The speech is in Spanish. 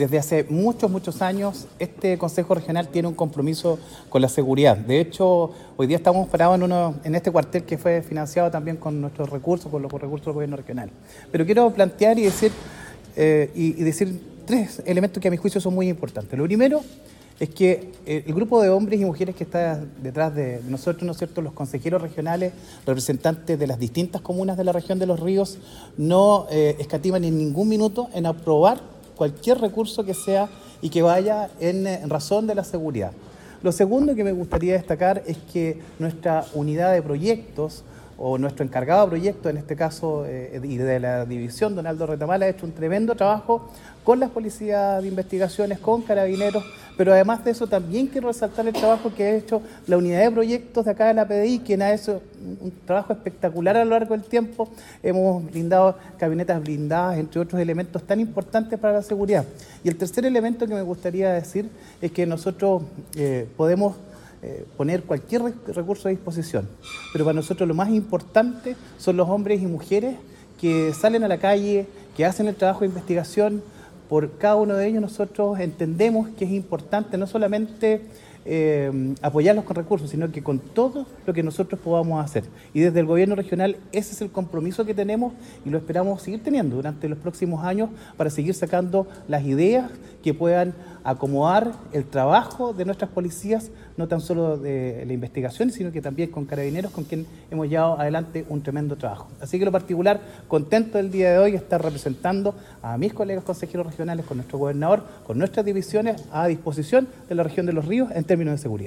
Desde hace muchos años, este Consejo Regional tiene un compromiso con la seguridad. De hecho, hoy día estamos parados en este cuartel que fue financiado también con nuestros recursos, con los recursos del gobierno regional. Pero quiero plantear y decir tres elementos que a mi juicio son muy importantes. Lo primero es que el grupo de hombres y mujeres que está detrás de nosotros, ¿no es cierto?, los consejeros regionales, representantes de las distintas comunas de la región de Los Ríos, no escatiman en ningún minuto en aprobar cualquier recurso que sea y que vaya en razón de la seguridad. Lo segundo que me gustaría destacar es que nuestra unidad de proyectos o nuestro encargado de proyectos, en este caso, y de la división, Donaldo Retamal, ha hecho un tremendo trabajo con las policías de investigaciones, con carabineros, pero además de eso también quiero resaltar el trabajo que ha hecho la unidad de proyectos de acá de la PDI, quien ha hecho un trabajo espectacular a lo largo del tiempo. Hemos blindado camionetas blindadas, entre otros elementos tan importantes para la seguridad. Y el tercer elemento que me gustaría decir es que nosotros podemos poner cualquier recurso a disposición, pero para nosotros lo más importante son los hombres y mujeres que salen a la calle, que hacen el trabajo de investigación. Por cada uno de ellos nosotros entendemos que es importante no solamente apoyarlos con recursos, sino que con todo lo que nosotros podamos hacer. Y desde el gobierno regional ese es el compromiso que tenemos y lo esperamos seguir teniendo durante los próximos años para seguir sacando las ideas que puedan acomodar el trabajo de nuestras policías, no tan solo de la investigación, sino que también con carabineros, con quien hemos llevado adelante un tremendo trabajo. Así que en lo particular, contento el día de hoy de estar representando a mis colegas consejeros regionales, con nuestro gobernador, con nuestras divisiones a disposición de la región de Los Ríos en términos de seguridad.